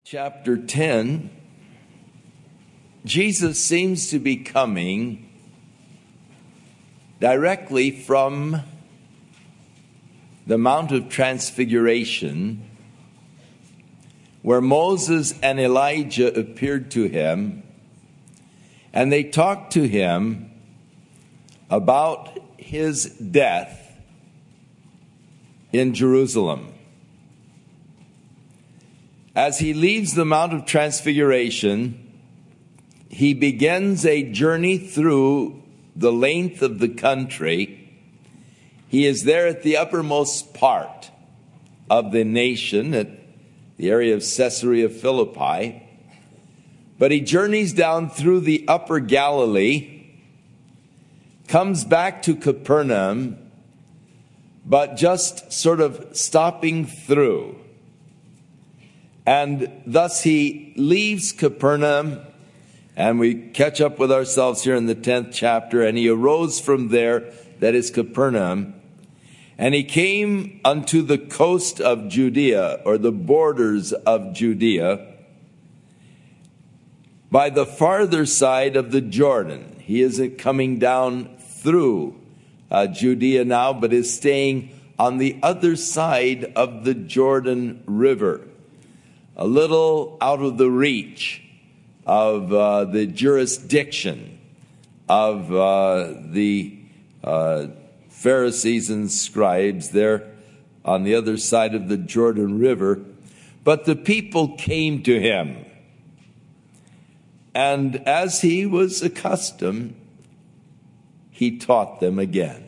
Chapter 10, Jesus seems to be coming directly from the Mount of Transfiguration, where Moses and Elijah appeared to him, and they talked to him about his death in Jerusalem. As he leaves the Mount of Transfiguration, he begins a journey through the length of the country. He is there at the uppermost part of the nation, at the area of Caesarea Philippi. But he journeys down through the upper Galilee, comes back to Capernaum, but just sort of stopping through. And thus he leaves Capernaum, and we catch up with ourselves here in the 10th chapter. And he arose from there, that is Capernaum, and he came unto the coast of Judea, or the borders of Judea, by the farther side of the Jordan. He isn't coming down through Judea now, but is staying on the other side of the Jordan River, a little out of the reach of the jurisdiction of the Pharisees and scribes there on the other side of the Jordan River. But the people came to him, and as he was accustomed, he taught them again,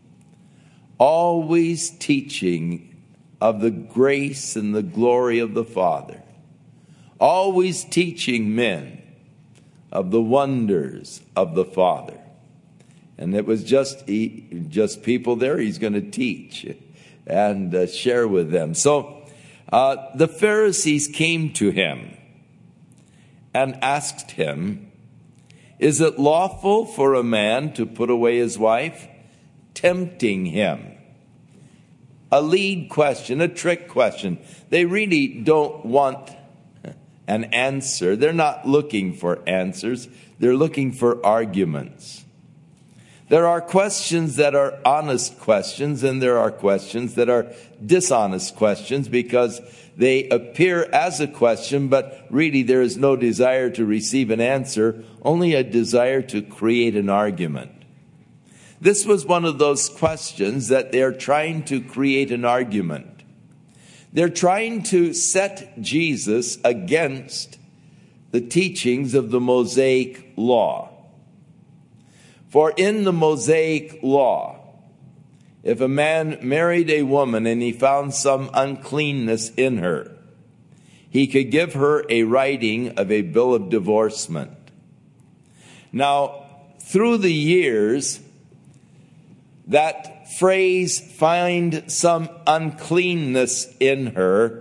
always teaching of the grace and the glory of the Father, always teaching men of the wonders of the Father. And it was just people there he's going to teach and share with them. So the Pharisees came to him and asked him, "Is it lawful for a man to put away his wife?" Tempting him. A lead question, a trick question. They really don't want an answer. They're not looking for answers. They're looking for arguments. There are questions that are honest questions, and there are questions that are dishonest questions because they appear as a question, but really there is no desire to receive an answer, only a desire to create an argument. This was one of those questions that they're trying to create an argument. They're trying to set Jesus against the teachings of the Mosaic Law. For in the Mosaic Law, if a man married a woman and he found some uncleanness in her, he could give her a writing of a bill of divorcement. Now, through the years, that phrase, find some uncleanness in her,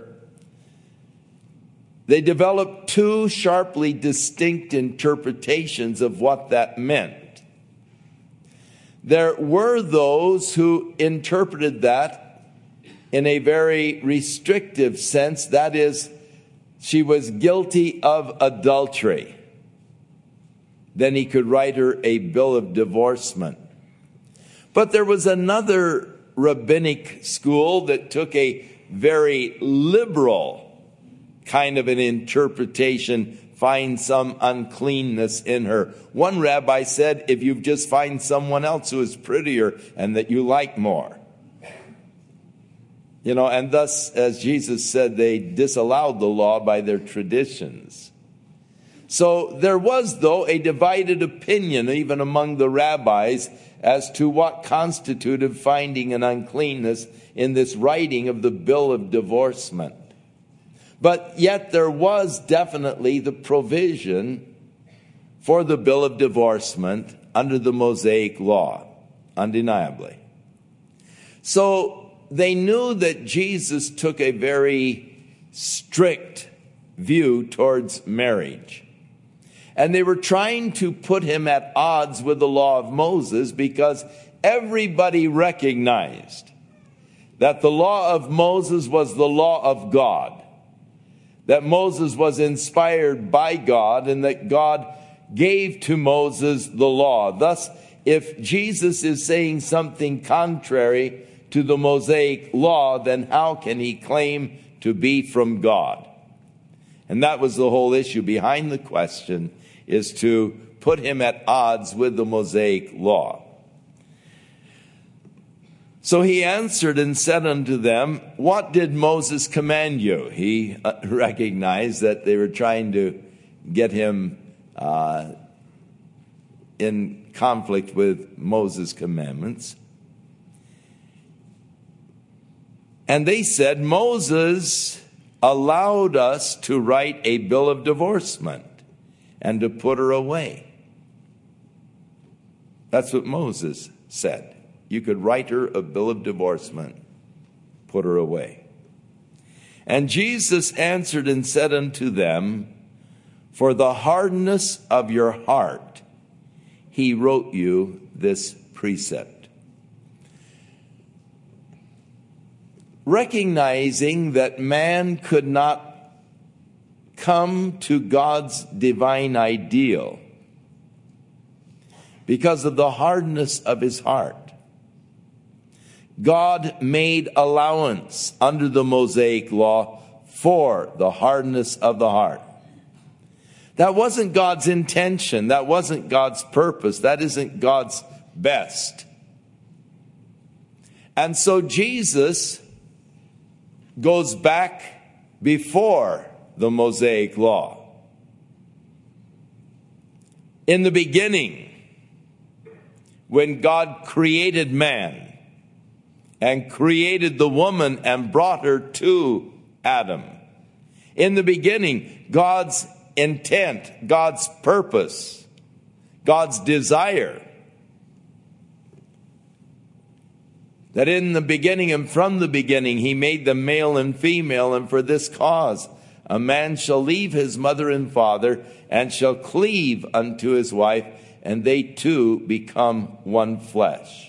they developed two sharply distinct interpretations of what that meant. There were those who interpreted that in a very restrictive sense, that is, she was guilty of adultery. Then he could write her a bill of divorcement. But there was another rabbinic school that took a very liberal kind of an interpretation, find some uncleanness in her. One rabbi said, if you just find someone else who is prettier and that you like more. And thus, as Jesus said, they disallowed the law by their traditions. So there was, though, a divided opinion even among the rabbis as to what constituted finding an uncleanness in this writing of the bill of divorcement. But yet there was definitely the provision for the bill of divorcement under the Mosaic Law, undeniably. So they knew that Jesus took a very strict view towards marriage. And they were trying to put him at odds with the law of Moses because everybody recognized that the law of Moses was the law of God. that Moses was inspired by God and that God gave to Moses the law. Thus, if Jesus is saying something contrary to the Mosaic law, then how can he claim to be from God? And that was the whole issue behind the question, is to put him at odds with the Mosaic law. So he answered and said unto them, what did Moses command you? He recognized that they were trying to get him in conflict with Moses' commandments. And they said, Moses allowed us to write a bill of divorcement and to put her away. That's what Moses said. You could write her a bill of divorcement, put her away. And Jesus answered and said unto them, for the hardness of your heart, he wrote you this precept. Recognizing that man could not come to God's divine ideal because of the hardness of his heart, God made allowance under the Mosaic law for the hardness of the heart. That wasn't God's intention. That wasn't God's purpose. That isn't God's best. And so Jesus goes back before the Mosaic law. In the beginning, when God created man, and created the woman and brought her to Adam. In the beginning, God's intent, God's purpose, God's desire, that in the beginning and from the beginning he made them male and female, and for this cause a man shall leave his mother and father and shall cleave unto his wife, and they two become one flesh.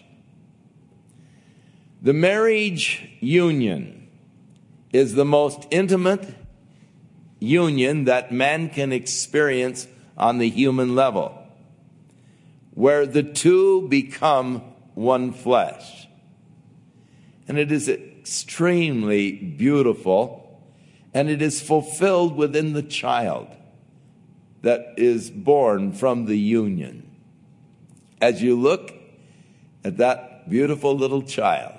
The marriage union is the most intimate union that man can experience on the human level, where the two become one flesh. And it is extremely beautiful, and it is fulfilled within the child that is born from the union. As you look at that beautiful little child,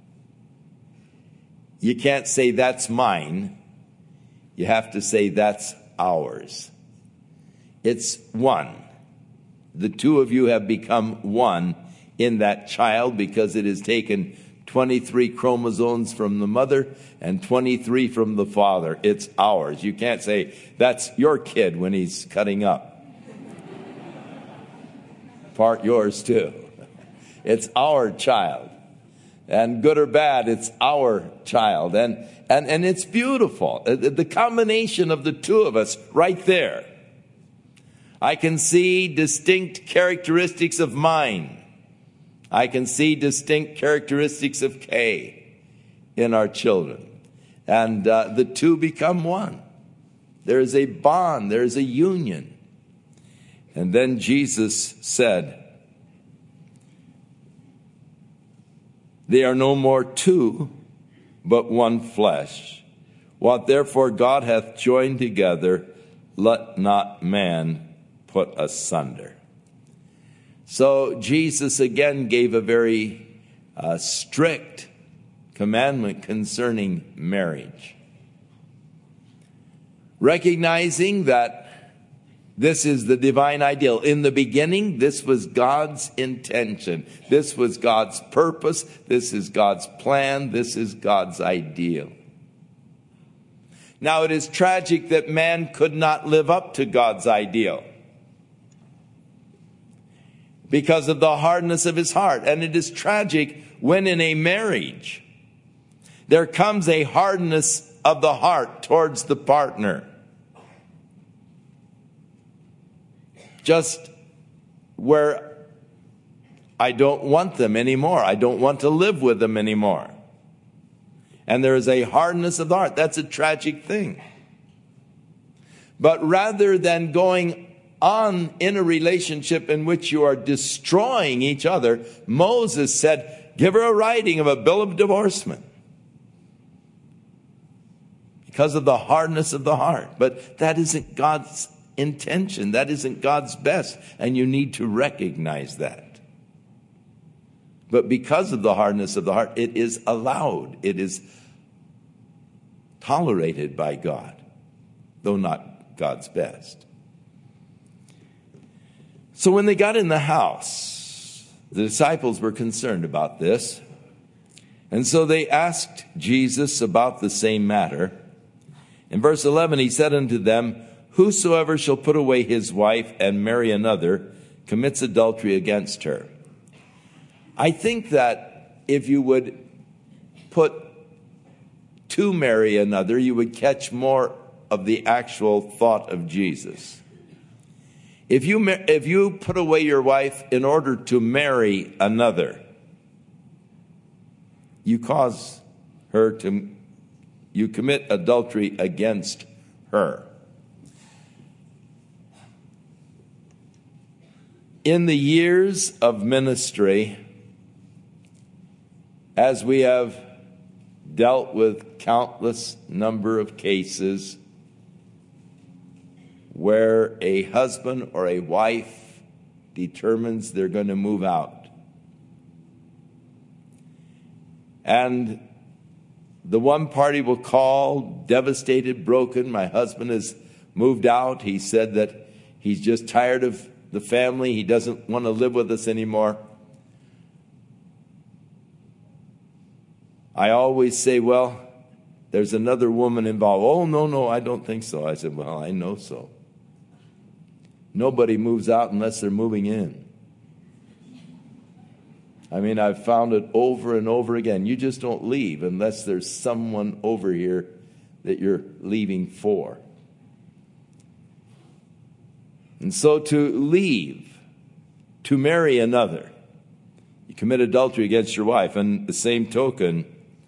you can't say that's mine. You have to say that's ours. It's one. The two of you have become one in that child because it has taken 23 chromosomes from the mother and 23 from the father. It's ours. You can't say that's your kid when he's cutting up. Part yours too. It's our child. And good or bad, it's our child. And it's beautiful. The combination of the two of us right there. I can see distinct characteristics of mine. I can see distinct characteristics of Kay in our children. And the two become one. There is a bond. There is a union. And then Jesus said, they are no more two, but one flesh. What therefore God hath joined together, let not man put asunder. So Jesus again gave a very strict commandment concerning marriage. Recognizing that this is the divine ideal. In the beginning, this was God's intention. This was God's purpose. This is God's plan. This is God's ideal. Now, it is tragic that man could not live up to God's ideal because of the hardness of his heart. And it is tragic when in a marriage there comes a hardness of the heart towards the partner. Just where I don't want them anymore. I don't want to live with them anymore. And there is a hardness of the heart. That's a tragic thing. But rather than going on in a relationship in which you are destroying each other, Moses said, give her a writing of a bill of divorcement. Because of the hardness of the heart. But that isn't God's intention. That isn't God's best. And you need to recognize that. But because of the hardness of the heart, it is allowed. It is tolerated by God, though not God's best. So when they got in the house, the disciples were concerned about this. And so they asked Jesus about the same matter. In verse 11, he said unto them, whosoever shall put away his wife and marry another commits adultery against her. I think that if you would put to marry another, you would catch more of the actual thought of Jesus. If you put away your wife in order to marry another, you cause her to, you commit adultery against her. In the years of ministry, as we have dealt with countless number of cases where a husband or a wife determines they're going to move out. And the one party will call, devastated, broken. My husband has moved out. He said that he's just tired of the family. He doesn't want to live with us anymore. I always say, well, there's another woman involved. Oh, no, I don't think so. I said, well, I know so. Nobody moves out unless they're moving in. I mean, I've found it over and over again. You just don't leave unless there's someone over here that you're leaving for. And so to leave, to marry another, you commit adultery against your wife. And the same token,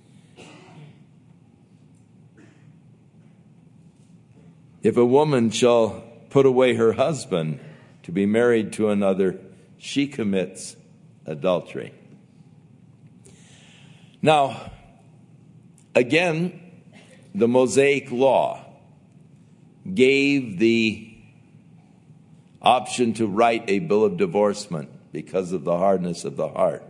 if a woman shall put away her husband to be married to another, she commits adultery. Now, again, the Mosaic law gave the option to write a bill of divorcement because of the hardness of the heart.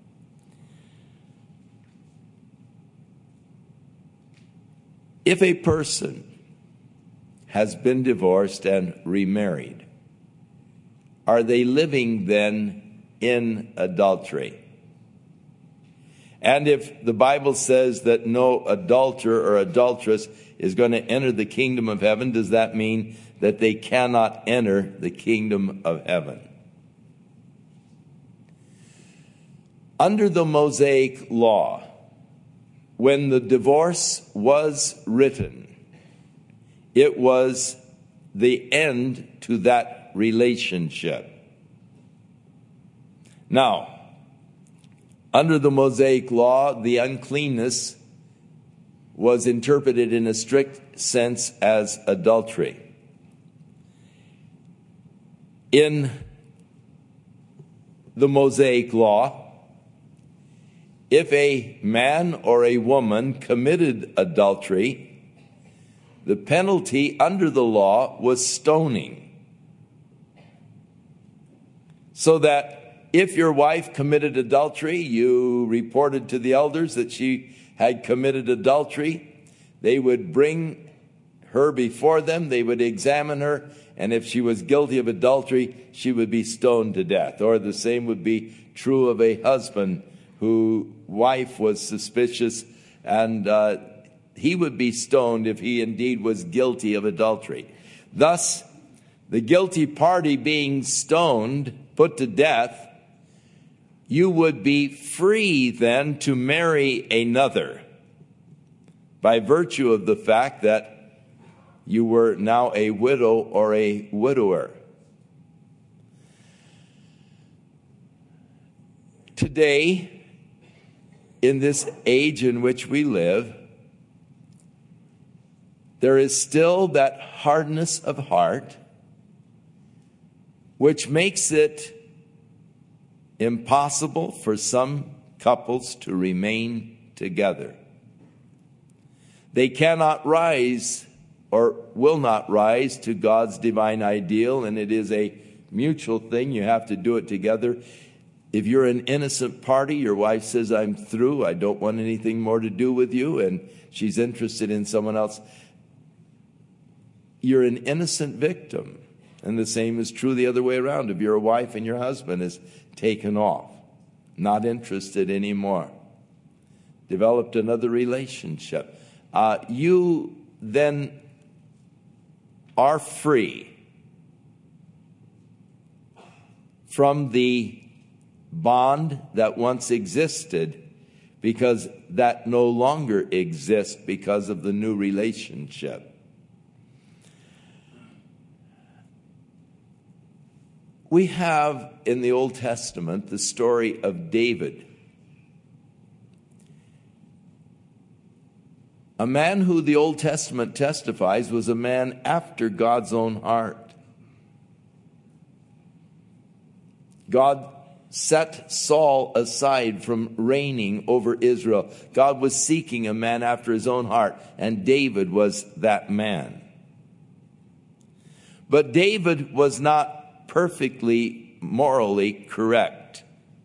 If a person has been divorced and remarried, are they living then in adultery? And if the Bible says that no adulterer or adulteress is going to enter the kingdom of heaven, does that mean that they cannot enter the kingdom of heaven? Under the Mosaic law, when the divorce was written, it was the end to that relationship. Now, under the Mosaic law, the uncleanness was interpreted in a strict sense as adultery. In the Mosaic law, if a man or a woman committed adultery, the penalty under the law was stoning. So that if your wife committed adultery, you reported to the elders that she had committed adultery, they would bring her before them, they would examine her, and if she was guilty of adultery, she would be stoned to death. Or the same would be true of a husband whose wife was suspicious, and he would be stoned if he indeed was guilty of adultery. Thus, the guilty party being stoned, put to death, you would be free then to marry another by virtue of the fact that you were now a widow or a widower. Today, in this age in which we live, there is still that hardness of heart which makes it impossible for some couples to remain together. They cannot rise or will not rise to God's divine ideal, and it is a mutual thing. You have to do it together. If you're an innocent party, your wife says, I'm through, I don't want anything more to do with you, and she's interested in someone else, you're an innocent victim. And the same is true the other way around. If you're a wife and your husband is taken off, not interested anymore, developed another relationship, you then are free from the bond that once existed, because that no longer exists because of the new relationship. We have in the Old Testament the story of David, a man who the Old Testament testifies was a man after God's own heart. God set Saul aside from reigning over Israel. God was seeking a man after his own heart, and David was that man. But David was not perfectly morally correct.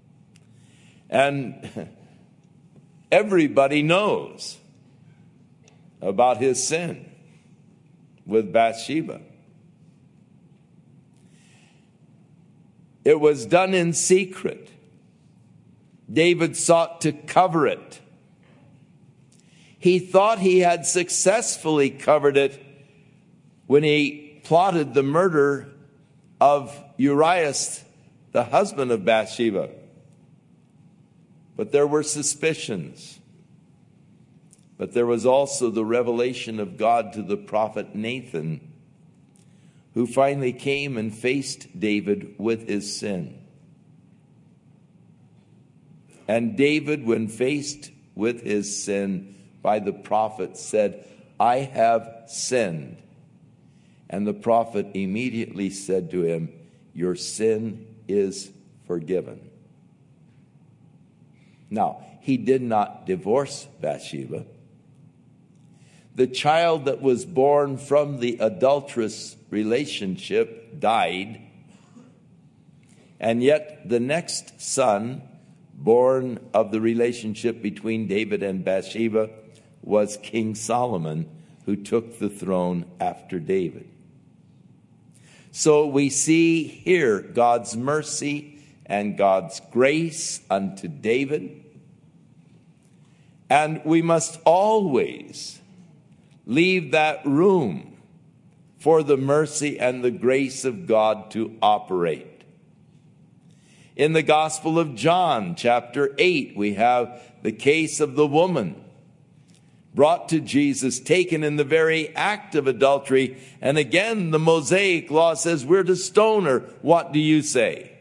And everybody knows about his sin with Bathsheba. It was done in secret. David sought to cover it. He thought he had successfully covered it when he plotted the murder of Urias, the husband of Bathsheba. But there were suspicions. But there was also the revelation of God to the prophet Nathan, who finally came and faced David with his sin. And David, when faced with his sin by the prophet, said, I have sinned. And the prophet immediately said to him, your sin is forgiven. Now, he did not divorce Bathsheba. The child that was born from the adulterous relationship died, and yet the next son, born of the relationship between David and Bathsheba, was King Solomon, who took the throne after David. So we see here God's mercy and God's grace unto David, and we must always leave that room for the mercy and the grace of God to operate. In the Gospel of John, chapter 8, we have the case of the woman brought to Jesus, taken in the very act of adultery. And again, the Mosaic law says we're to stone her. What do you say?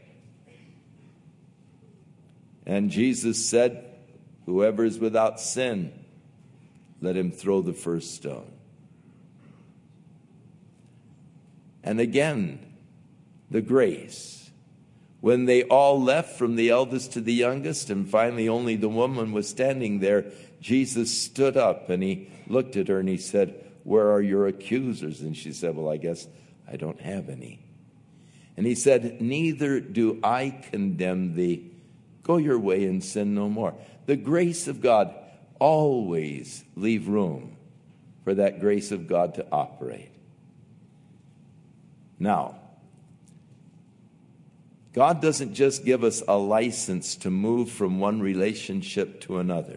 And Jesus said, whoever is without sin, let him throw the first stone. And again, the grace. When they all left, from the eldest to the youngest, and finally only the woman was standing there, Jesus stood up and he looked at her and he said, where are your accusers? And she said, well, I guess I don't have any. And he said, neither do I condemn thee. Go your way and sin no more. The grace of God, always leave room for that grace of God to operate. Now, God doesn't just give us a license to move from one relationship to another.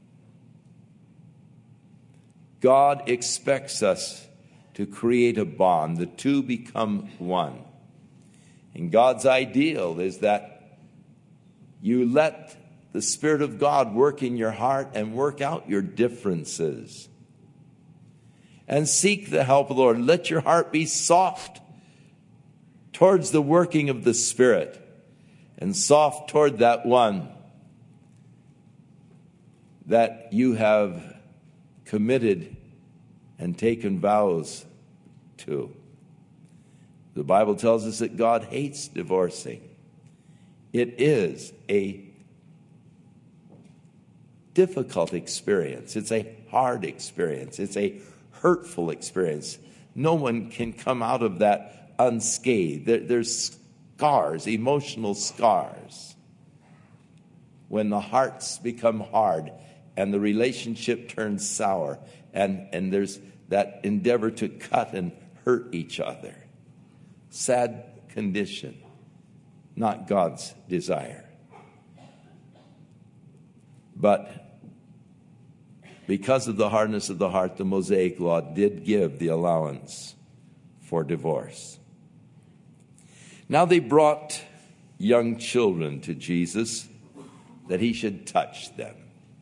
God expects us to create a bond. The two become one. And God's ideal is that you let the Spirit of God work in your heart and work out your differences. And seek the help of the Lord. Let your heart be soft towards the working of the Spirit, and soft toward that one that you have committed and taken vows to. The Bible tells us that God hates divorcing. It is a difficult experience. It's a hard experience. It's a hurtful experience. No one can come out of that unscathed. There's scars, emotional scars, when the hearts become hard and the relationship turns sour, and there's that endeavor to cut and hurt each other. Sad condition, not God's desire. But because of the hardness of the heart, the Mosaic law did give the allowance for divorce. Now they brought young children to Jesus that he should touch them.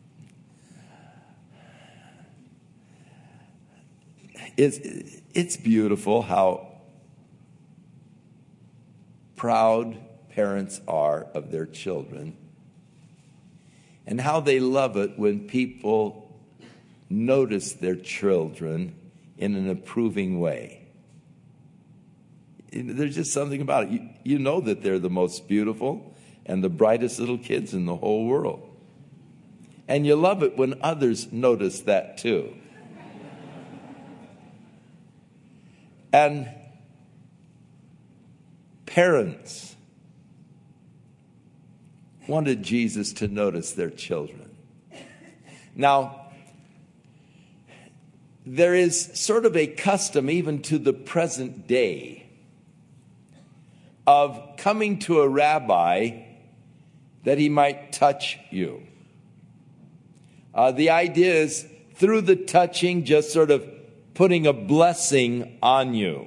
It's beautiful how proud parents are of their children, and how they love it when people notice their children in an approving way. There's just something about it. You know that they're the most beautiful and the brightest little kids in the whole world. And you love it when others notice that too. And parents wanted Jesus to notice their children. Now, there is sort of a custom, even to the present day, of coming to a rabbi that he might touch you. The idea is, through the touching, just sort of putting a blessing on you.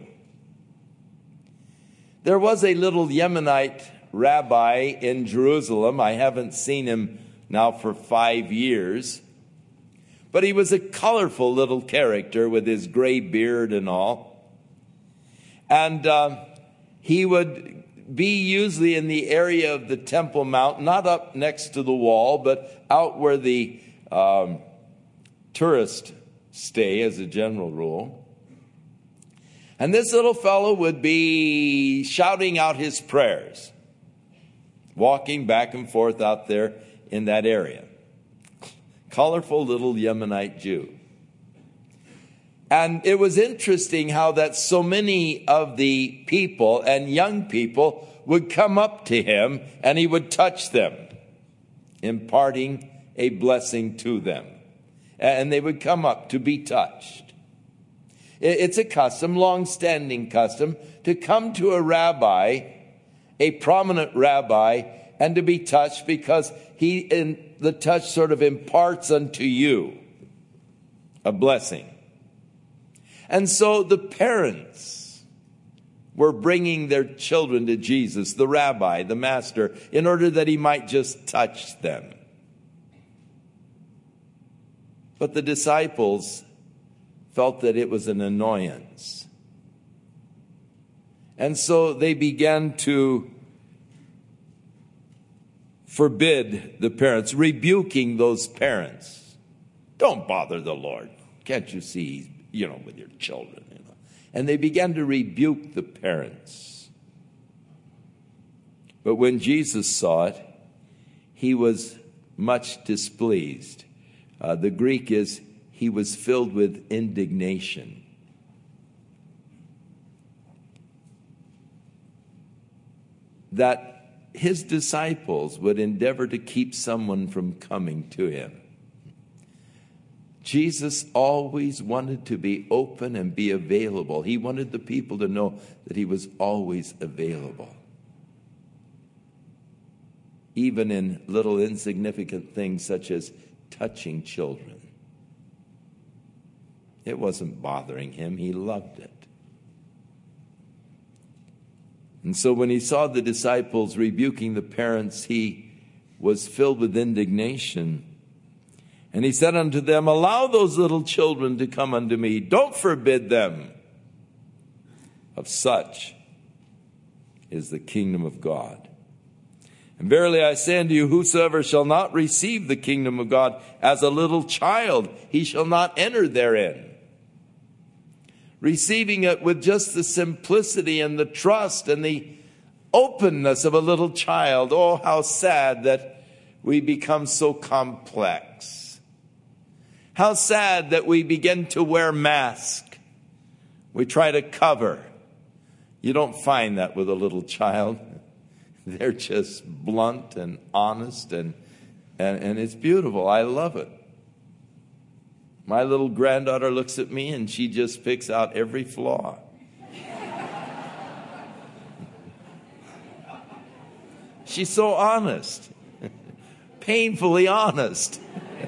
There was a little Yemenite rabbi in Jerusalem. I haven't seen him now for 5 years. But he was a colorful little character with his gray beard and all. And he would be usually in the area of the Temple Mount, not up next to the wall, but out where the tourists stay as a general rule. And this little fellow would be shouting out his prayers, walking back and forth out there in that area. Colorful little Yemenite Jew. And it was interesting how that so many of the people and young people would come up to him and he would touch them, imparting a blessing to them. And they would come up to be touched. It's a custom, long-standing custom, to come to a rabbi, a prominent rabbi, and to be touched, because the touch sort of imparts unto you a blessing. And so the parents were bringing their children to Jesus, the rabbi, the master, in order that he might just touch them. But the disciples felt that it was an annoyance. And so they began to forbid the parents, rebuking those parents. Don't bother the Lord. Can't you see, with your children, And they began to rebuke the parents. But when Jesus saw it, he was much displeased. The Greek is, he was filled with indignation. That his disciples would endeavor to keep someone from coming to him. Jesus always wanted to be open and be available. He wanted the people to know that he was always available. Even in little insignificant things such as touching children. It wasn't bothering him. He loved it. And so when he saw the disciples rebuking the parents, he was filled with indignation. And he said unto them, allow those little children to come unto me. Don't forbid them. Of such is the kingdom of God. And verily I say unto you, whosoever shall not receive the kingdom of God as a little child, he shall not enter therein. receiving it with just the simplicity and the trust and the openness of a little child. Oh, how sad that we become so complex. How sad that we begin to wear masks. We try to cover. You don't find that with a little child. They're just blunt and honest, and it's beautiful. I love it. My little granddaughter looks at me and she just picks out every flaw. She's so honest, painfully honest.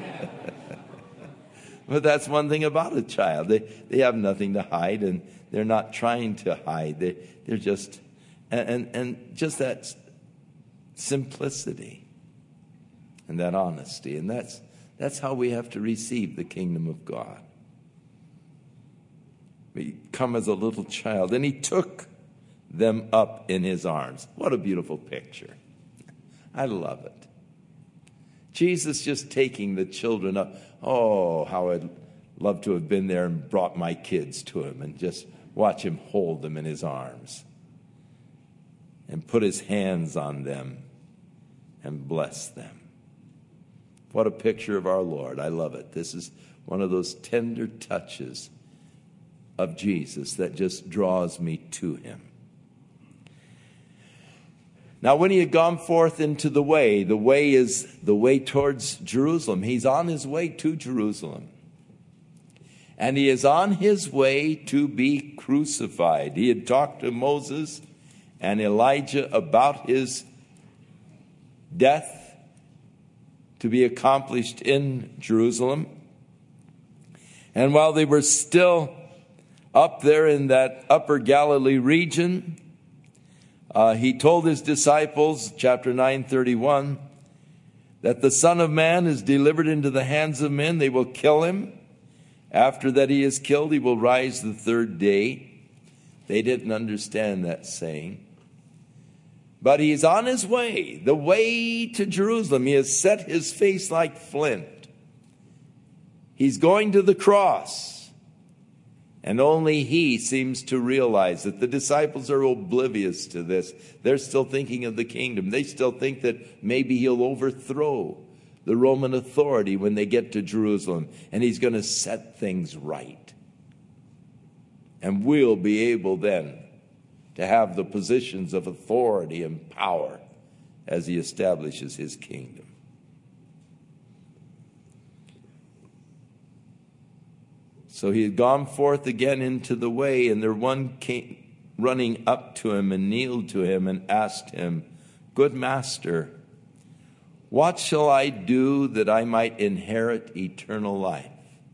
But that's one thing about a child. They have nothing to hide, and they're not trying to hide. They're just, and just that simplicity and that honesty. And that's how we have to receive the kingdom of God. We come as a little child, and he took them up in his arms. What a beautiful picture. I love it. Jesus just taking the children up. Oh, how I'd love to have been there and brought my kids to him and just watch him hold them in his arms and put his hands on them and bless them. What a picture of our Lord. I love it. This is one of those tender touches of Jesus that just draws me to him. Now, when he had gone forth into the way is the way towards Jerusalem. He's on his way to Jerusalem. And he is on his way to be crucified. He had talked to Moses and Elijah about his death to be accomplished in Jerusalem. And while they were still up there in that upper Galilee region, he told his disciples, chapter 9:31, that the Son of Man is delivered into the hands of men. They will kill him. After that he is killed, he will rise the third day. They didn't understand that saying. But he is on his way, the way to Jerusalem. He has set his face like flint. He's going to the cross. And only he seems to realize that the disciples are oblivious to this. They're still thinking of the kingdom. They still think that maybe he'll overthrow the Roman authority when they get to Jerusalem, and he's going to set things right. And we'll be able then to have the positions of authority and power as he establishes his kingdom. So he had gone forth again into the way, and there one came running up to him and kneeled to him and asked him, "Good master, what shall I do that I might inherit eternal life?"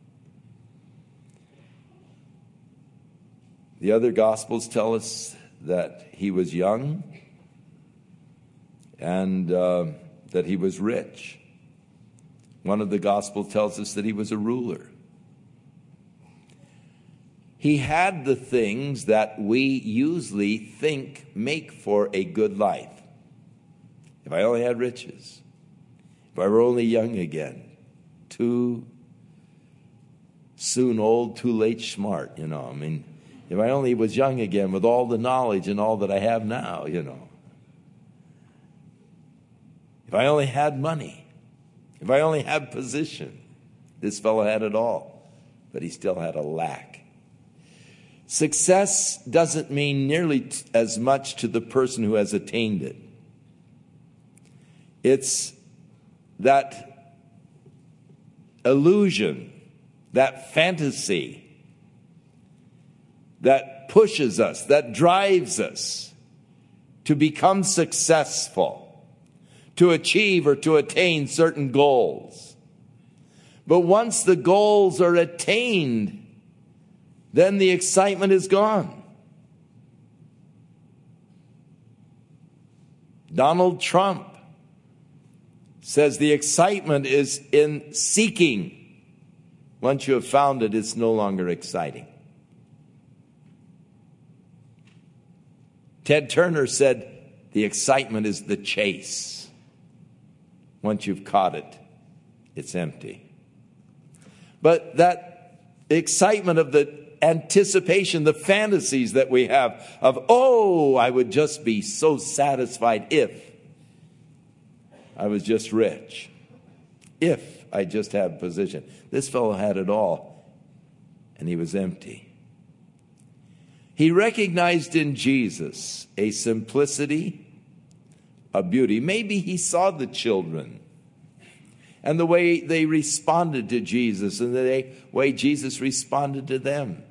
The other Gospels tell us that he was young and that he was rich. One of the Gospels tells us that he was a ruler. He had the things that we usually think make for a good life. If I only had riches, if I were only young again, too soon old, too late smart, if I only was young again with all the knowledge and all that I have now, If I only had money, if I only had position. This fellow had it all, but he still had a lack. Success doesn't mean nearly as much to the person who has attained it. It's that illusion, that fantasy that pushes us, that drives us to become successful, to achieve or to attain certain goals. But once the goals are attained, then the excitement is gone. Donald Trump says the excitement is in seeking. Once you have found it, it's no longer exciting. Ted Turner said the excitement is the chase. Once you've caught it, it's empty. But that excitement of the anticipation, the fantasies that we have of, oh, I would just be so satisfied if I was just rich, if I just had position. This fellow had it all, and he was empty. He recognized in Jesus a simplicity, a beauty. Maybe he saw the children and the way they responded to Jesus and the way Jesus responded to them.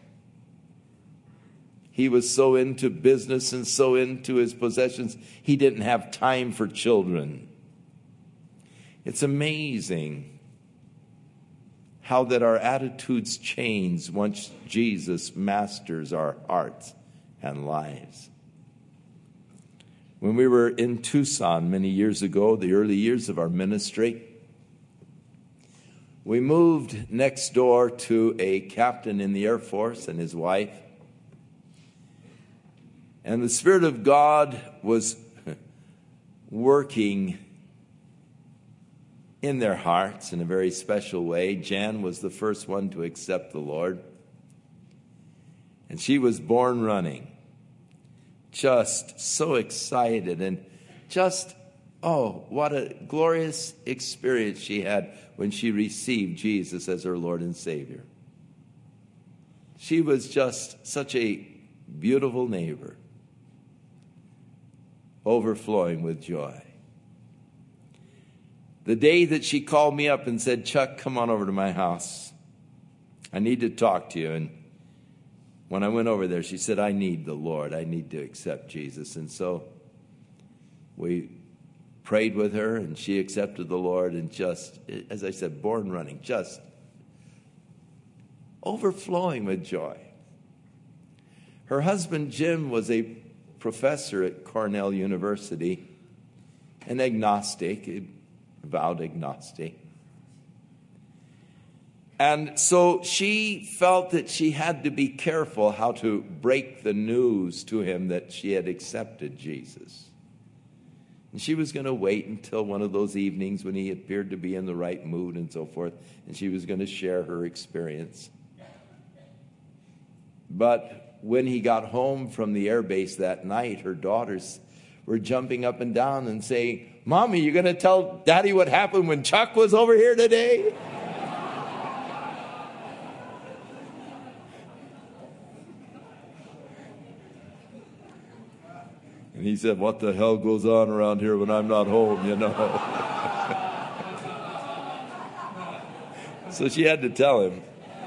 He was so into business and so into his possessions, he didn't have time for children. It's amazing how that our attitudes change once Jesus masters our hearts and lives. When we were in Tucson many years ago, the early years of our ministry, we moved next door to a captain in the Air Force and his wife. And the Spirit of God was working in their hearts in a very special way. Jan was the first one to accept the Lord. And she was born running. Just so excited and just, oh, what a glorious experience she had when she received Jesus as her Lord and Savior. She was just such a beautiful neighbor, overflowing with joy. The day that she called me up and said, Chuck, come on over to my house. I need to talk to you. And when I went over there, she said, I need the Lord. I need to accept Jesus. And so we prayed with her, and she accepted the Lord, and just, as I said, born running, just overflowing with joy. Her husband, Jim, was a professor at Cornell University, an agnostic, a vowed agnostic. And so she felt that she had to be careful how to break the news to him that she had accepted Jesus. And she was going to wait until one of those evenings when he appeared to be in the right mood and so forth, and she was going to share her experience. But when he got home from the air base that night, her daughters were jumping up and down and saying, Mommy, you going to tell Daddy what happened when Chuck was over here today? And he said, what the hell goes on around here when I'm not home, you know? So she had to tell him.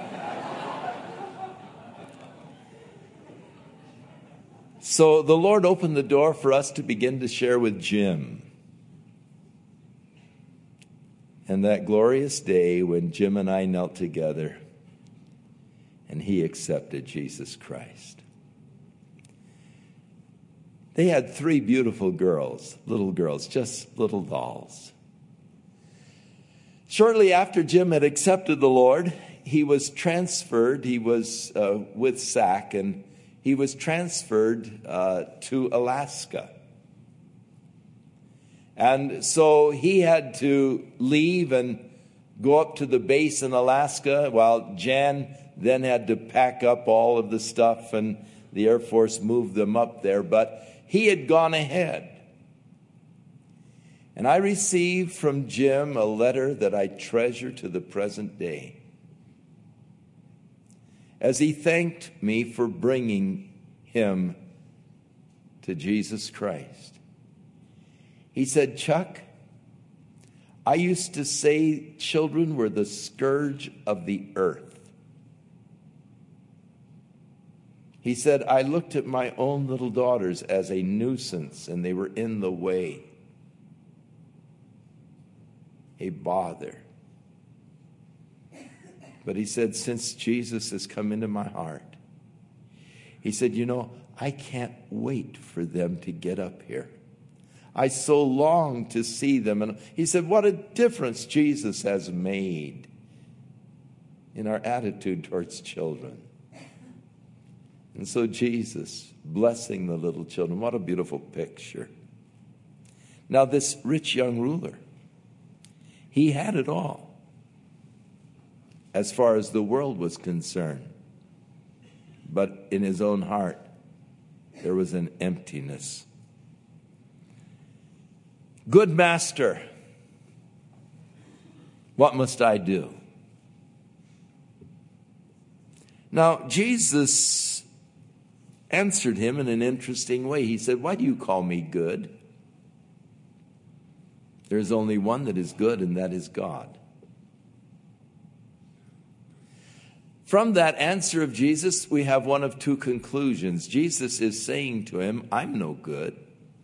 So the Lord opened the door for us to begin to share with Jim. And that glorious day when Jim and I knelt together and he accepted Jesus Christ. They had 3 beautiful girls, little girls, just little dolls. Shortly after Jim had accepted the Lord, he was transferred. He was with SAC, and he was transferred to Alaska. And so he had to leave and go up to the base in Alaska, while Jan then had to pack up all of the stuff, and the Air Force moved them up there. But he had gone ahead. And I received from Jim a letter that I treasure to the present day, as he thanked me for bringing him to Jesus Christ. He said, Chuck, I used to say children were the scourge of the earth. He said, I looked at my own little daughters as a nuisance, and they were in the way, a bother. But he said, since Jesus has come into my heart, he said, you know, I can't wait for them to get up here. I so long to see them. And he said, what a difference Jesus has made in our attitude towards children. And so Jesus blessing the little children. What a beautiful picture. Now this rich young ruler, he had it all as far as the world was concerned. but in his own heart there was an emptiness. Good master, what must I do? Now, Jesus answered him in an interesting way. He said, why do you call me good? There's only one that is good, and that is God. From that answer of Jesus, we have one of two conclusions. Jesus is saying to him, I'm no good.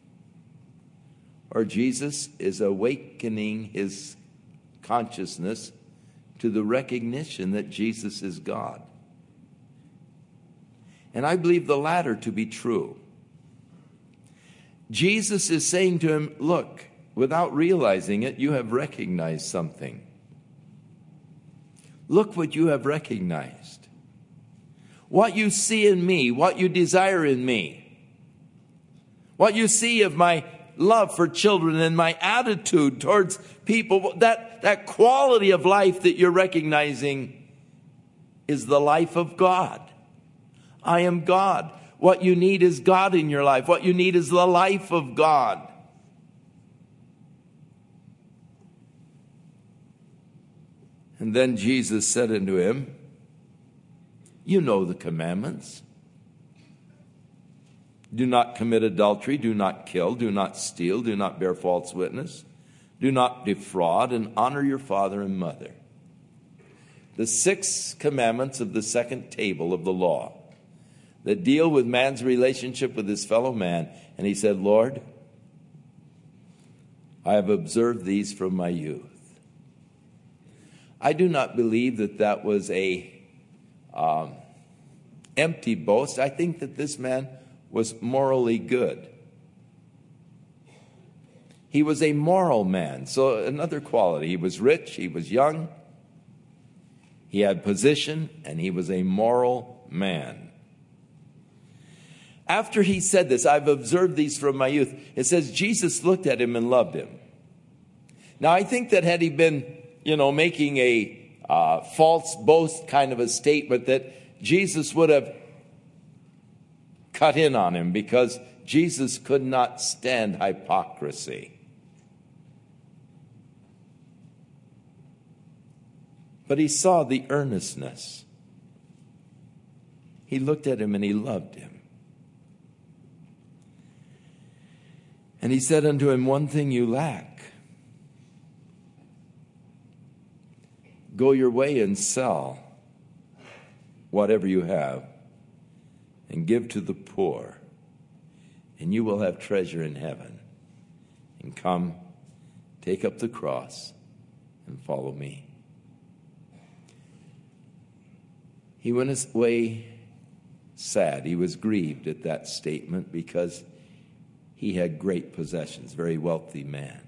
Or Jesus is awakening his consciousness to the recognition that Jesus is God. And I believe the latter to be true. Jesus is saying to him, look, without realizing it, you have recognized something. Look what you have recognized. What you see in me, what you desire in me, what you see of my love for children and my attitude towards people, that quality of life that you're recognizing is the life of God. I am God. What you need is God in your life. What you need is the life of God. And then Jesus said unto him, you know the commandments. Do not commit adultery, do not kill, do not steal, do not bear false witness, do not defraud, and honor your father and mother. The 6 commandments of the second table of the law that deal with man's relationship with his fellow man. And he said, Lord, I have observed these from my youth. I do not believe that that was a empty boast. I think that this man was morally good. He was a moral man. So another quality, he was rich, he was young, he had position, and he was a moral man. After he said this, I've observed these from my youth, it says Jesus looked at him and loved him. Now I think that had he been, making a false boast kind of a statement, that Jesus would have cut in on him, because Jesus could not stand hypocrisy. But he saw the earnestness. He looked at him and he loved him. And he said unto him, one thing you lack. Go your way and sell whatever you have and give to the poor, and you will have treasure in heaven. And come, take up the cross and follow me. He went away sad. He was grieved at that statement because he had great possessions, very wealthy man.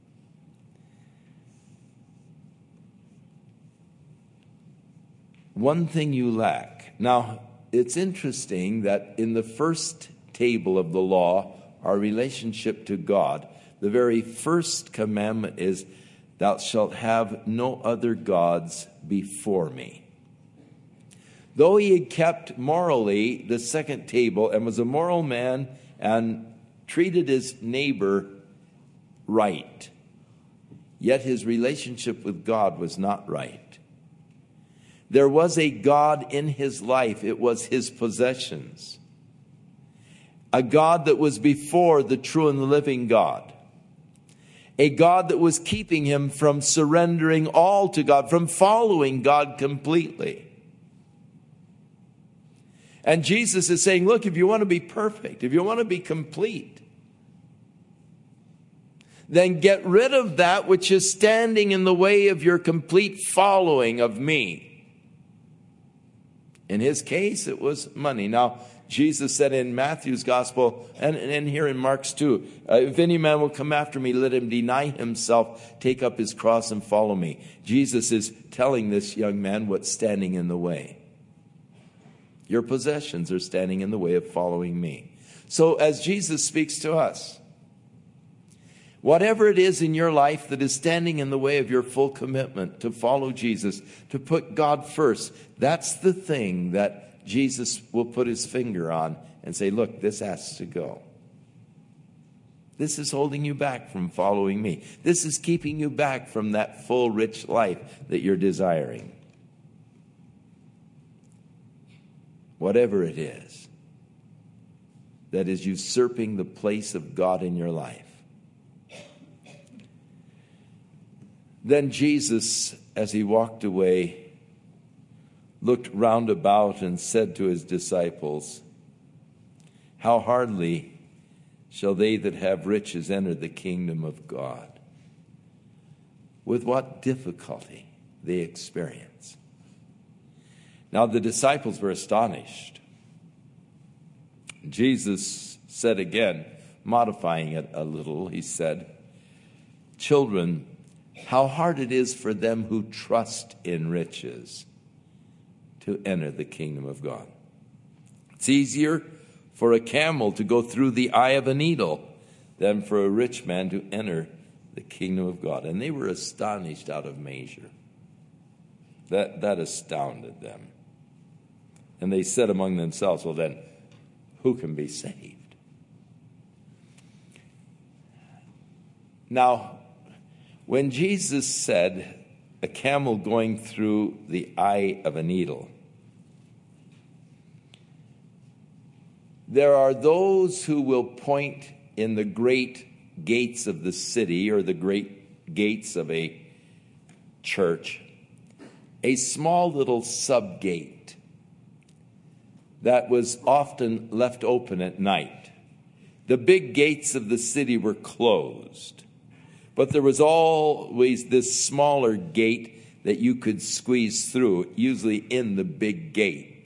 One thing you lack. Now, it's interesting that in the first table of the law, our relationship to God, the very first commandment is, thou shalt have no other gods before me. Though he had kept morally the second table and was a moral man and treated his neighbor right, yet his relationship with God was not right. There was a God in his life. It was his possessions. A God that was before the true and the living God. A God that was keeping him from surrendering all to God, from following God completely. And Jesus is saying, look, if you want to be perfect, if you want to be complete, then get rid of that which is standing in the way of your complete following of me. In his case, it was money. Now, Jesus said in Matthew's gospel, and here in Mark's too, if any man will come after me, let him deny himself, take up his cross and follow me. Jesus is telling this young man what's standing in the way. Your possessions are standing in the way of following me. So as Jesus speaks to us, whatever it is in your life that is standing in the way of your full commitment to follow Jesus, to put God first, that's the thing that Jesus will put his finger on and say, look, this has to go. This is holding you back from following me. This is keeping you back from that full, rich life that you're desiring. Whatever it is that is usurping the place of God in your life. Then Jesus, as he walked away, looked round about and said to his disciples, how hardly shall they that have riches enter the kingdom of God. With what difficulty they experience. Now the disciples were astonished. Jesus said again, modifying it a little, he said, children, how hard it is for them who trust in riches to enter the kingdom of God. It's easier for a camel to go through the eye of a needle than for a rich man to enter the kingdom of God. And they were astonished out of measure. That astounded them. And they said among themselves, well then, who can be saved? Now, when Jesus said a camel going through the eye of a needle, there are those who will point in the great gates of the city or the great gates of a church, a small little sub-gate that was often left open at night. The big gates of the city were closed, but there was always this smaller gate that you could squeeze through, usually in the big gate.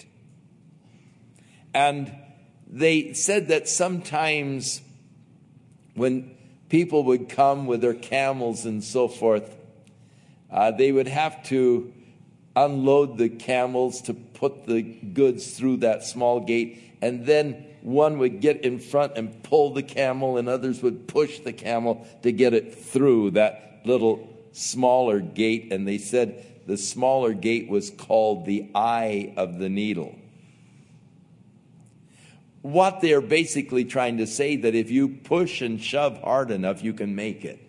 And they said that sometimes when people would come with their camels and so forth, they would have to unload the camels to put the goods through that small gate, and then one would get in front and pull the camel, and others would push the camel to get it through that little smaller gate. And they said the smaller gate was called the eye of the needle. What they're basically trying to say, that if you push and shove hard enough, you can make it.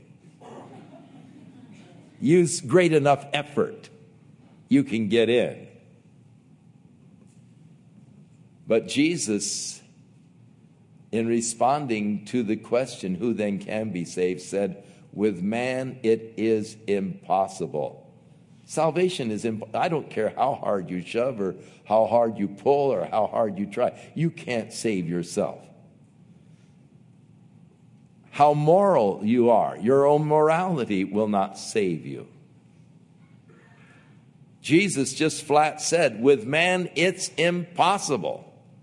Use great enough effort, you can get in. But Jesus, in responding to the question, who then can be saved, said, with man it is impossible. Salvation is impossible. I don't care how hard you shove or how hard you pull or how hard you try. You can't save yourself. How moral you are, your own morality will not save you. Jesus just flat said, with man it's impossible.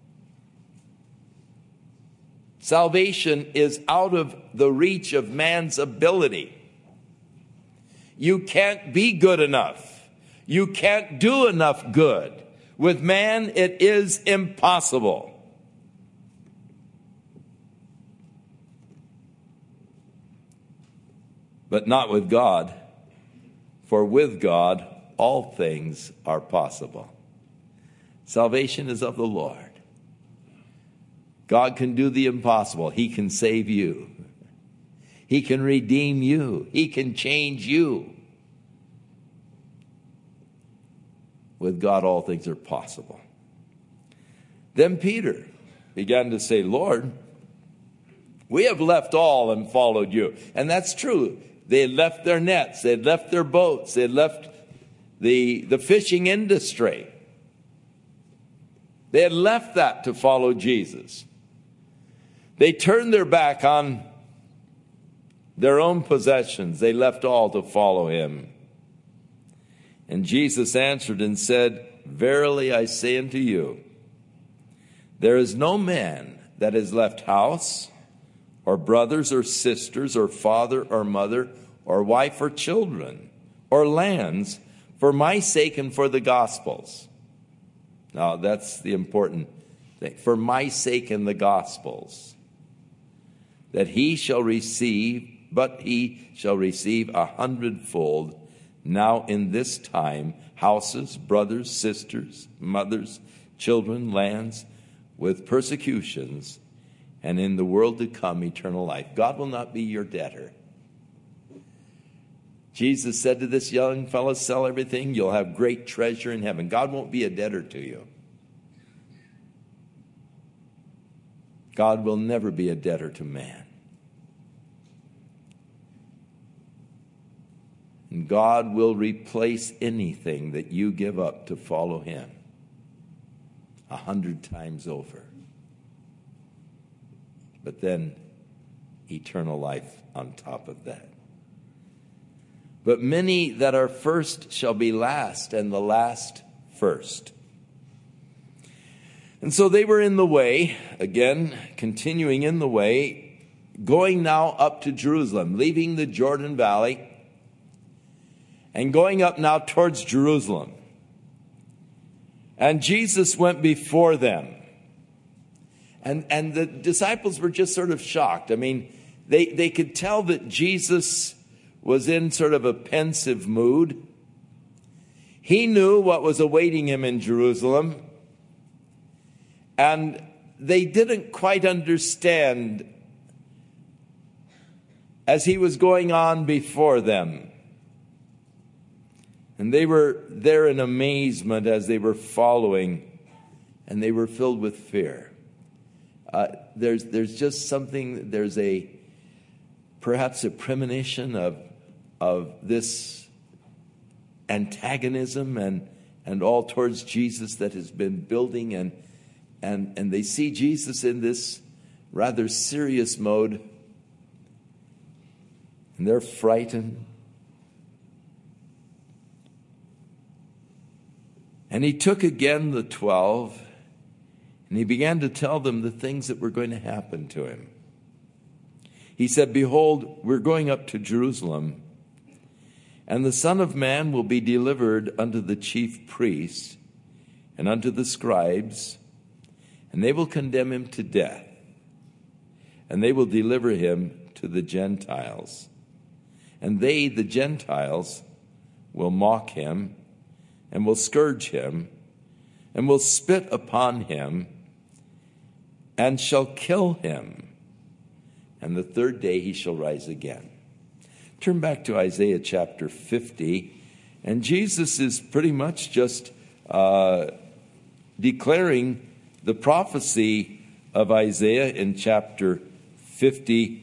Salvation is out of the reach of man's ability. You can't be good enough. You can't do enough good. With man, it is impossible. But not with God, for with God, all things are possible. Salvation is of the Lord. God can do the impossible. He can save you. He can redeem you. He can change you. With God, all things are possible. Then Peter began to say, Lord, we have left all and followed you. And that's true. They had left their nets. They had left their boats. They had left the fishing industry. They had left that to follow Jesus. They turned their back on their own possessions. They left all to follow him. And Jesus answered and said, verily I say unto you, there is no man that has left house or brothers or sisters or father or mother or wife or children or lands for my sake and for the gospel's. Now that's the important thing. For my sake and the gospel's. That he shall receive, but he shall receive 100-fold now in this time, houses, brothers, sisters, mothers, children, lands, with persecutions, and in the world to come, eternal life. God will not be your debtor. Jesus said to this young fellow, sell everything, you'll have great treasure in heaven. God won't be a debtor to you. God will never be a debtor to man. And God will replace anything that you give up to follow him 100 times over. But then eternal life on top of that. But many that are first shall be last, and the last first. And so they were in the way, again, continuing in the way, going now up to Jerusalem, leaving the Jordan Valley, and going up now towards Jerusalem. And Jesus went before them. And the disciples were just sort of shocked. I mean, they could tell that Jesus was in sort of a pensive mood. He knew what was awaiting him in Jerusalem. And they didn't quite understand as he was going on before them. And they were there in amazement as they were following, and they were filled with fear. There's just something, there's perhaps a premonition of this antagonism and all towards Jesus that has been building, and they see Jesus in this rather serious mode, and they're frightened. And he took again the 12, and he began to tell them the things that were going to happen to him. He said, behold, we're going up to Jerusalem, and the Son of Man will be delivered unto the chief priests and unto the scribes, and they will condemn him to death, and they will deliver him to the Gentiles. And they, the Gentiles, will mock him, and will scourge him, and will spit upon him, and shall kill him. And the third day he shall rise again. Turn back to Isaiah chapter 50, and Jesus is pretty much just declaring the prophecy of Isaiah in chapter 50.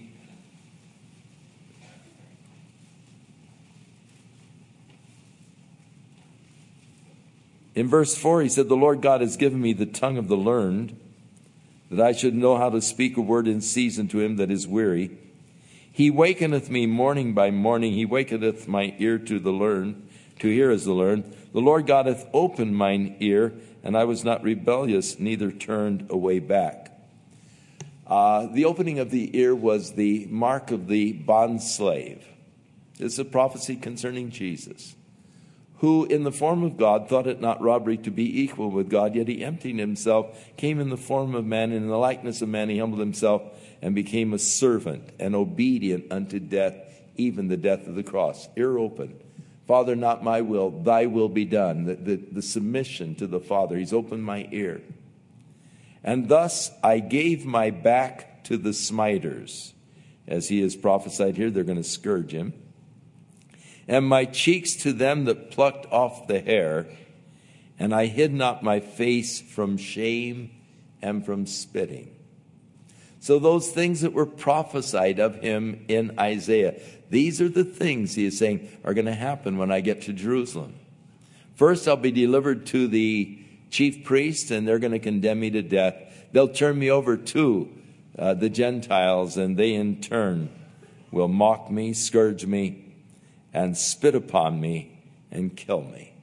In verse 4, he said, the Lord God has given me the tongue of the learned, that I should know how to speak a word in season to him that is weary. He wakeneth me morning by morning. He wakeneth my ear to the learned, to hear as the learned. The Lord God hath opened mine ear, and I was not rebellious, neither turned away back. The opening of the ear was the mark of the bondslave. It's a prophecy concerning Jesus, who in the form of God thought it not robbery to be equal with God, yet he emptied himself, came in the form of man, and in the likeness of man he humbled himself, and became a servant, and obedient unto death, even the death of the cross. Ear open. Father, not my will, thy will be done. The submission to the Father. He's opened my ear. And thus I gave my back to the smiters. As he has prophesied here, they're going to scourge him. And my cheeks to them that plucked off the hair, and I hid not my face from shame and from spitting. So those things that were prophesied of him in Isaiah, these are the things he is saying are going to happen when I get to Jerusalem. First, I'll be delivered to the chief priests, and they're going to condemn me to death. They'll turn me over to the Gentiles, and they in turn will mock me, scourge me, and spit upon me and kill me.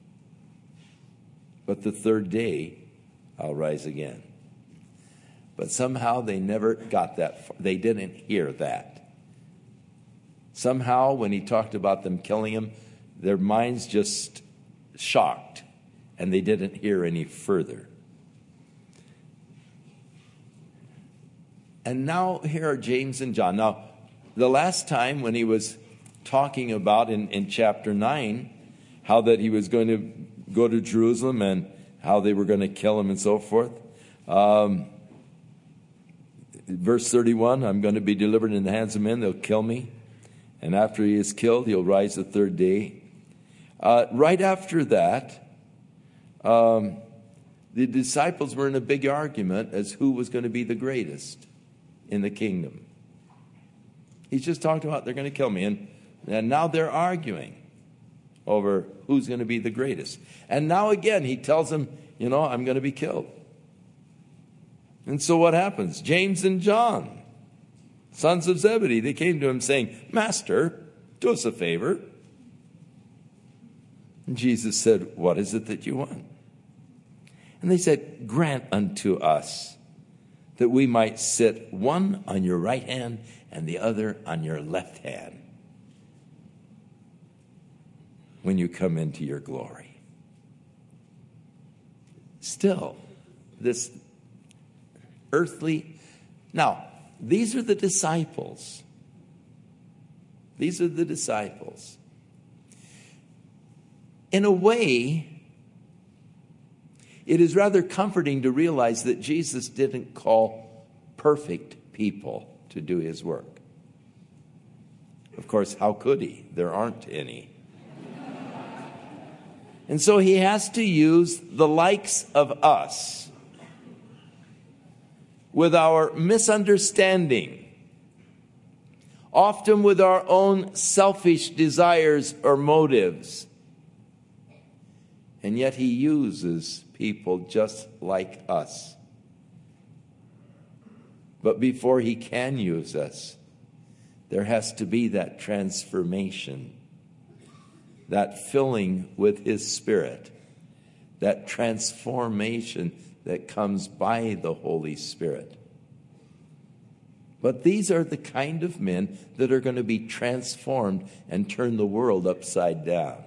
But the third day, I'll rise again. But somehow they never got that far. They didn't hear that. Somehow, when he talked about them killing him, their minds just shocked, and they didn't hear any further. And now here are James and John. Now, the last time when he was talking about in chapter 9, how that he was going to go to Jerusalem and how they were going to kill him and so forth. Verse 31, I'm going to be delivered in the hands of men. They'll kill me. And after he is killed, he'll rise the third day. Right after that, the disciples were in a big argument as who was going to be the greatest in the kingdom. He's just talked about they're going to kill me. And now they're arguing over who's going to be the greatest. And now again, he tells them, I'm going to be killed. And so what happens? James and John, sons of Zebedee, they came to him saying, Master, do us a favor. And Jesus said, what is it that you want? And they said, grant unto us that we might sit one on your right hand and the other on your left hand when you come into your glory. Still, this earthly... Now, these are the disciples. These are the disciples. In a way, it is rather comforting to realize that Jesus didn't call perfect people to do his work. Of course, how could he? There aren't any. And so he has to use the likes of us with our misunderstanding, often with our own selfish desires or motives. And yet he uses people just like us. But before he can use us, there has to be that transformation, that filling with his Spirit, that transformation that comes by the Holy Spirit. But these are the kind of men that are going to be transformed and turn the world upside down.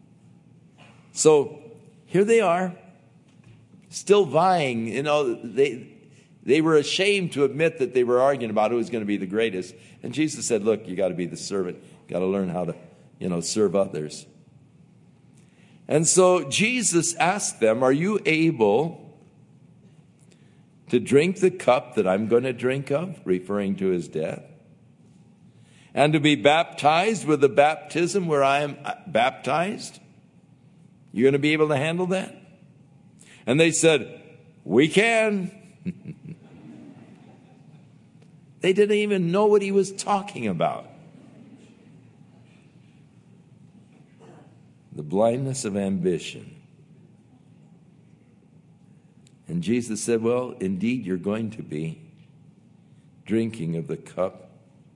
So here they are, still vying. They were ashamed to admit that they were arguing about who was going to be the greatest. And Jesus said, look, you got to be the servant. You got to learn how to, serve others. And so Jesus asked them, are you able to drink the cup that I'm going to drink of, referring to his death, and to be baptized with the baptism where I am baptized? You're going to be able to handle that? And they said, we can. They didn't even know what he was talking about. The blindness of ambition. And Jesus said, well, indeed, you're going to be drinking of the cup,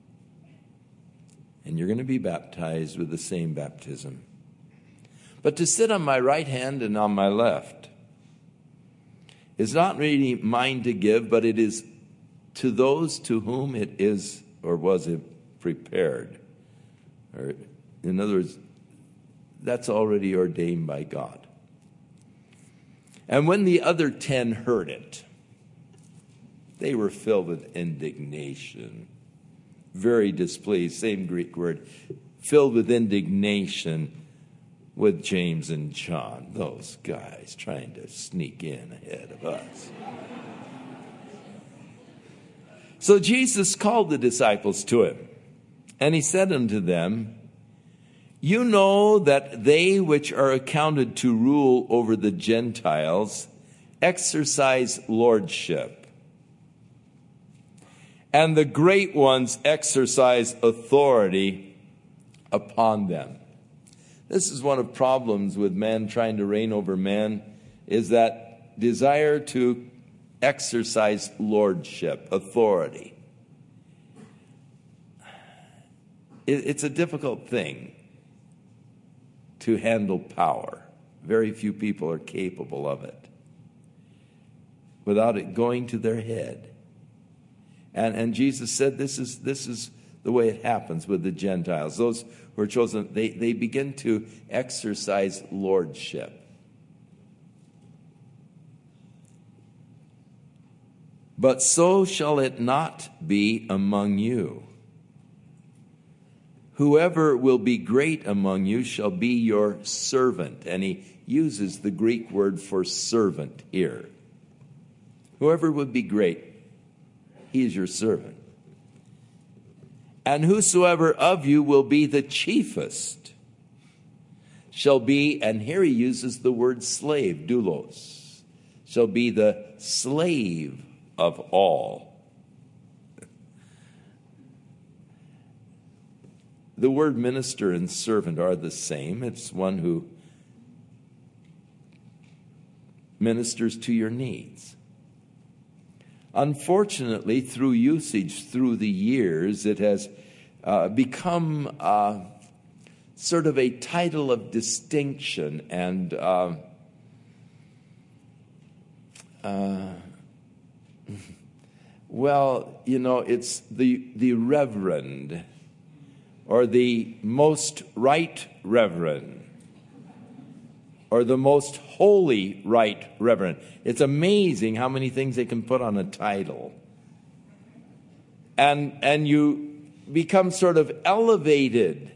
and you're going to be baptized with the same baptism. But to sit on my right hand and on my left is not really mine to give, but it is to those to whom it is or was it prepared. Or, in other words, that's already ordained by God. And when the other 10 heard it, they were filled with indignation, very displeased, same Greek word, filled with indignation with James and John, those guys trying to sneak in ahead of us. So Jesus called the disciples to him, and he said unto them, you know that they which are accounted to rule over the Gentiles exercise lordship, and the great ones exercise authority upon them. This is one of the problems with man trying to reign over man, is that desire to exercise lordship, authority. It's a difficult thing to handle power. Very few people are capable of it without it going to their head. And Jesus said this is the way it happens with the Gentiles. Those who are chosen, they begin to exercise lordship. But so shall it not be among you. Whoever will be great among you shall be your servant. And he uses the Greek word for servant here. Whoever would be great, he is your servant. And whosoever of you will be the chiefest shall be, and here he uses the word slave, doulos, shall be the slave of all. The word minister and servant are the same. It's one who ministers to your needs. Unfortunately, through usage through the years, it has become sort of a title of distinction and well, you know, it's the reverend or the most right reverend or the most holy right reverend. It's amazing how many things they can put on a title. And you become sort of elevated.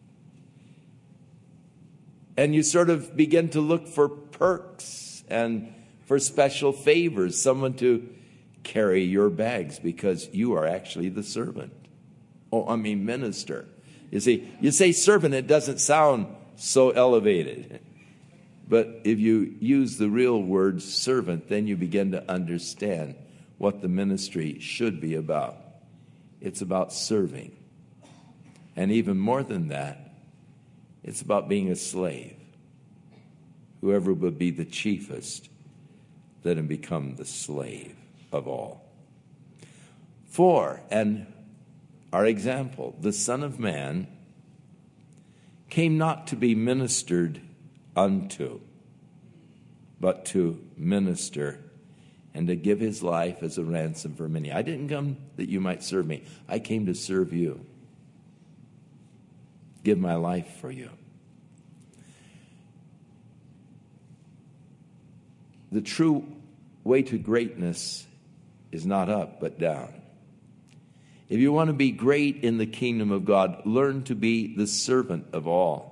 And you sort of begin to look for perks and for special favors, someone to carry your bags because you are actually the servant. Minister. You see, you say servant, it doesn't sound so elevated. But if you use the real word servant, then you begin to understand what the ministry should be about. It's about serving. And even more than that, it's about being a slave. Whoever would be the chiefest, let him become the slave of all. 4, and our example, the Son of Man came not to be ministered unto, but to minister and to give his life as a ransom for many. I didn't come that you might serve me. I came to serve you. Give my life for you. The true way to greatness is not up, but down. If you want to be great in the kingdom of God, learn to be the servant of all.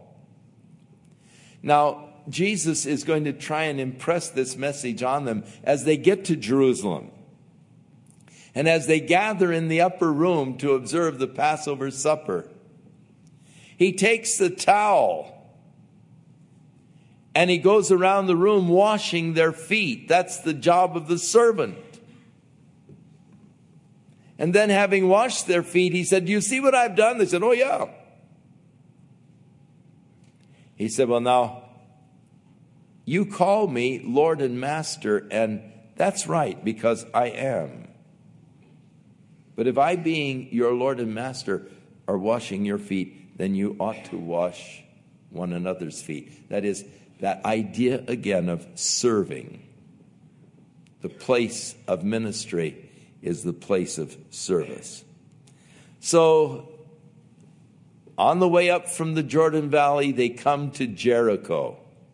Now, Jesus is going to try and impress this message on them as they get to Jerusalem. And as they gather in the upper room to observe the Passover supper, he takes the towel and he goes around the room washing their feet. That's the job of the servant. And then having washed their feet, he said, "Do you see what I've done?" They said, "Oh, yeah." He said, "Well, now, you call me Lord and Master, and that's right, because I am. But if I, being your Lord and Master, are washing your feet, then you ought to wash one another's feet." That is, that idea again of serving. The place of ministry is the place of service. So, on the way up from the Jordan Valley, they come to Jericho.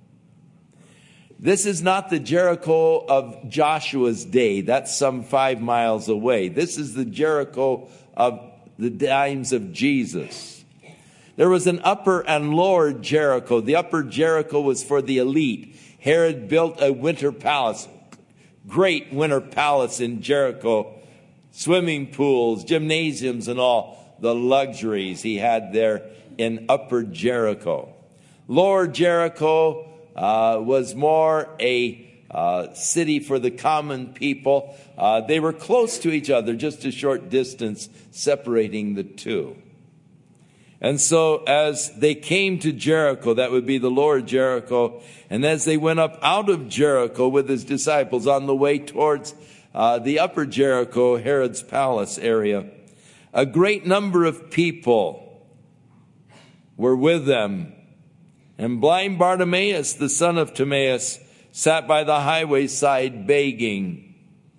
This is not the Jericho of Joshua's day. That's some 5 miles away. This is the Jericho of the times of Jesus. There was an upper and lower Jericho. The upper Jericho was for the elite. Herod built a winter palace, great winter palace in Jericho, swimming pools, gymnasiums, and all the luxuries he had there in upper Jericho. Lower Jericho was more a city for the common people. They were close to each other, just a short distance separating the two. And so as they came to Jericho, that would be the lower Jericho, and as they went up out of Jericho with his disciples on the way towards the upper Jericho, Herod's palace area, a great number of people were with them. And blind Bartimaeus, the son of Timaeus, sat by the highway side begging.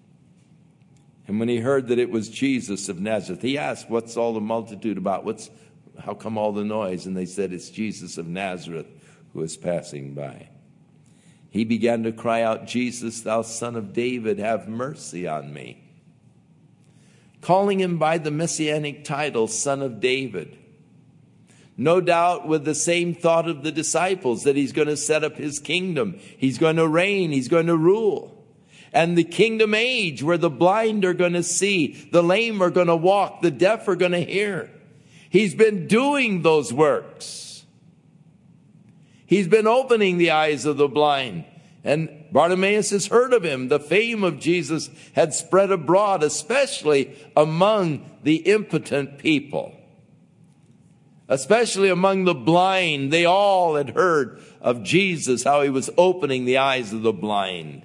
And when he heard that it was Jesus of Nazareth, he asked, "What's all the multitude about? How come all the noise?" And they said, "It's Jesus of Nazareth who is passing by." He began to cry out, "Jesus, thou son of David, have mercy on me," calling him by the messianic title, Son of David. No doubt with the same thought of the disciples that he's going to set up his kingdom. He's going to reign. He's going to rule. And the kingdom age where the blind are going to see, the lame are going to walk, the deaf are going to hear. He's been doing those works. He's been opening the eyes of the blind. And Bartimaeus has heard of him. The fame of Jesus had spread abroad, especially among the impotent people. Especially among the blind. They all had heard of Jesus, how he was opening the eyes of the blind.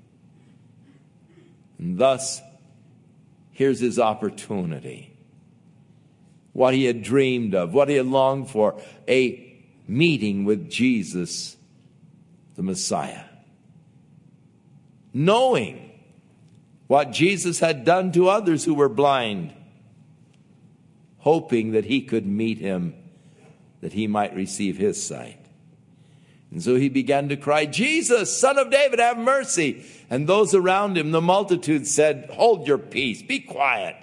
And thus, here's his opportunity. What he had dreamed of, what he had longed for, a meeting with Jesus, the Messiah. Knowing what Jesus had done to others who were blind, hoping that he could meet him, that he might receive his sight. And so he began to cry, Jesus, Son of David, have mercy. And those around him, the multitude, said, hold your peace, be quiet.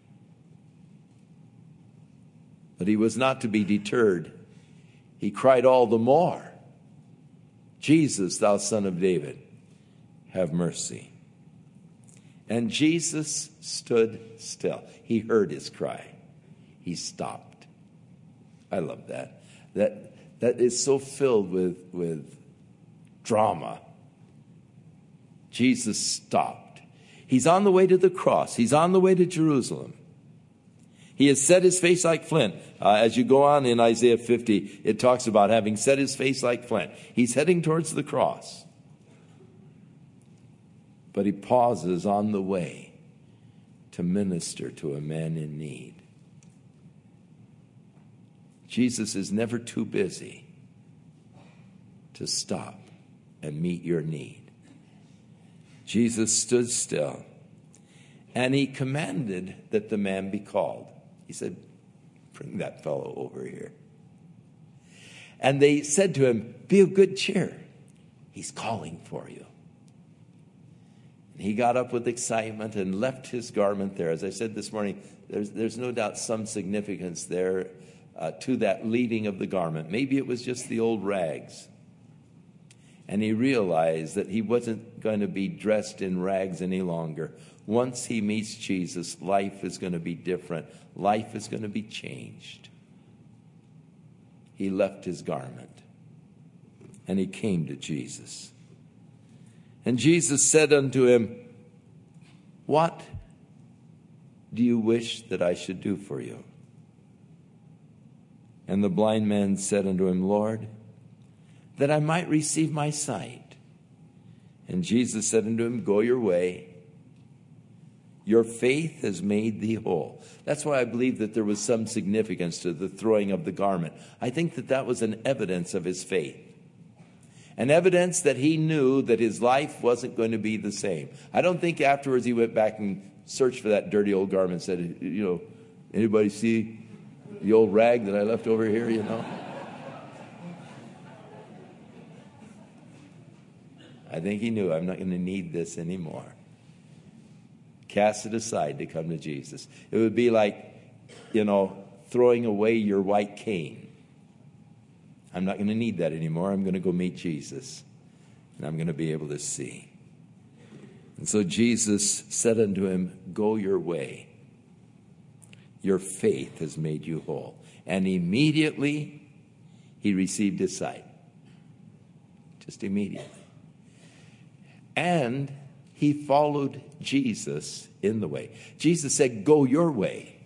But he was not to be deterred. He cried all the more, Jesus, thou Son of David, have mercy. And Jesus stood still. He heard his cry. He stopped. I love that. That is so filled with drama. Jesus stopped. He's on the way to the cross. He's on the way to Jerusalem. He has set his face like flint. As you go on in Isaiah 50, it talks about having set his face like flint. He's heading towards the cross. But he pauses on the way to minister to a man in need. Jesus is never too busy to stop and meet your need. Jesus stood still, and he commanded that the man be called. He said, bring that fellow over here. And they said to him, be of good cheer. He's calling for you. And he got up with excitement and left his garment there. As I said this morning, there's no doubt some significance there to that leaving of the garment. Maybe it was just the old rags. And he realized that he wasn't going to be dressed in rags any longer. Once he meets Jesus, life is going to be different. Life is going to be changed. He left his garment and he came to Jesus. And Jesus said unto him, what do you wish that I should do for you? And the blind man said unto him, Lord, that I might receive my sight. And Jesus said unto him, go your way. Your faith has made thee whole. That's why I believe that there was some significance to the throwing of the garment. I think that was an evidence of his faith. An evidence that he knew that his life wasn't going to be the same. I don't think afterwards he went back and searched for that dirty old garment and said, anybody see the old rag that I left over here, I think he knew, I'm not going to need this anymore. Cast it aside to come to Jesus. It would be like, throwing away your white cane. I'm not going to need that anymore. I'm going to go meet Jesus. And I'm going to be able to see. And so Jesus said unto him, go your way. Your faith has made you whole. And immediately he received his sight. Just immediately. And he followed Jesus in the way. Jesus said, go your way.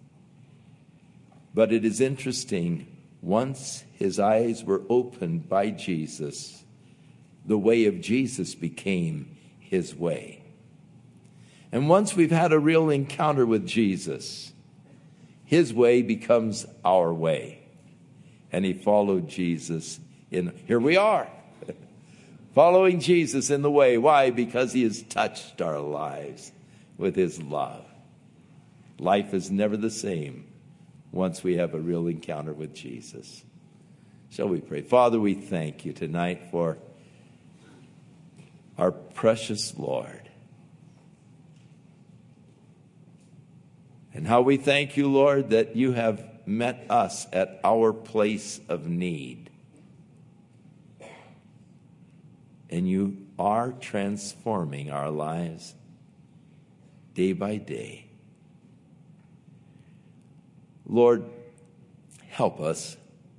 But it is interesting, once his eyes were opened by Jesus, the way of Jesus became his way. And once we've had a real encounter with Jesus, his way becomes our way. And he followed Jesus here we are. Following Jesus in the way. Why? Because he has touched our lives with his love. Life is never the same once we have a real encounter with Jesus. Shall we pray? Father, we thank you tonight for our precious Lord. And how we thank you, Lord, that you have met us at our place of need. And you are transforming our lives day by day. Lord, help us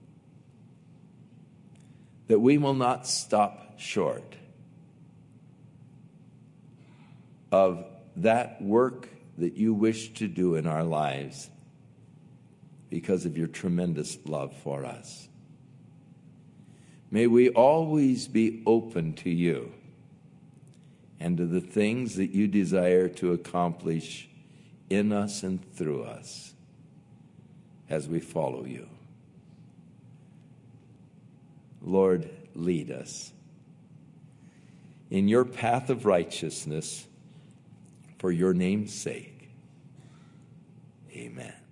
that we will not stop short of that work that you wish to do in our lives because of your tremendous love for us. May we always be open to you and to the things that you desire to accomplish in us and through us as we follow you. Lord, lead us in your path of righteousness for your name's sake. Amen.